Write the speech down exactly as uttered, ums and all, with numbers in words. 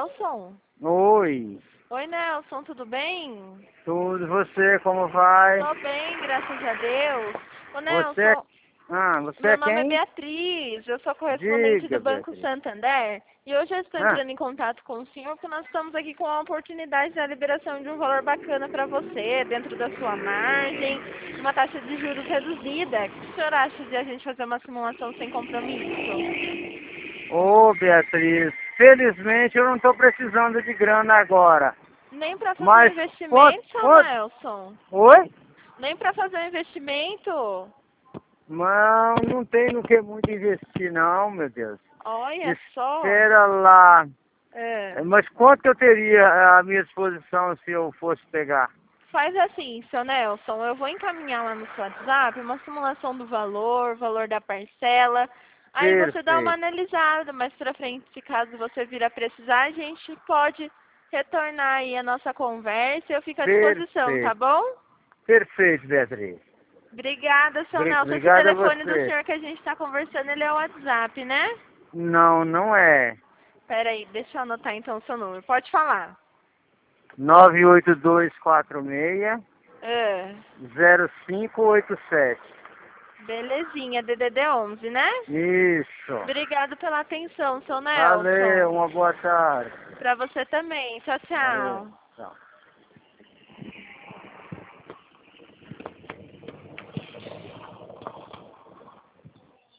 Nelson? Oi. Oi, Nelson, tudo bem? Tudo, você, como vai? Tô bem, graças a Deus. Ô, Você é... Nelson, Ah, você meu é nome é quem? Beatriz, eu sou correspondente Diga, do Banco Beatriz. Santander e hoje eu estou Ah, entrando em contato com o senhor porque nós estamos aqui com a oportunidade da liberação de um valor bacana para você, dentro da sua margem, uma taxa de juros reduzida. O que o senhor acha de a gente fazer uma simulação sem compromisso? ô, Beatriz, felizmente eu não estou precisando de grana agora. Nem para fazer um Mas quanto, investimento, seu quanto... Nelson? Oi? Nem para fazer um investimento? Não, não tem no que muito investir não, meu Deus. Olha só. Espera lá. É. Mas quanto eu teria à minha disposição se eu fosse pegar? Faz assim, seu Nelson, eu vou encaminhar lá no seu WhatsApp uma simulação do valor, valor da parcela. Aí você dá uma Perfeito, analisada mais pra frente, se caso você vir a precisar, a gente pode retornar aí a nossa conversa e eu fico à disposição, tá perfeito, bom? perfeito, Beatriz. Obrigada, seu Obri- Nelson. Esse Obrigado a telefone do você. senhor que a gente está conversando, ele é o WhatsApp, né? Não, não é. Pera aí, deixa eu anotar então o seu número. Pode falar. nove oito dois quatro seis É. zero cinco oito sete. Belezinha, D D D onze, né? Isso. Obrigado pela atenção, seu Valeu, Nelson. uma boa tarde. Pra você também. Tchau, Valeu. tchau. Tchau.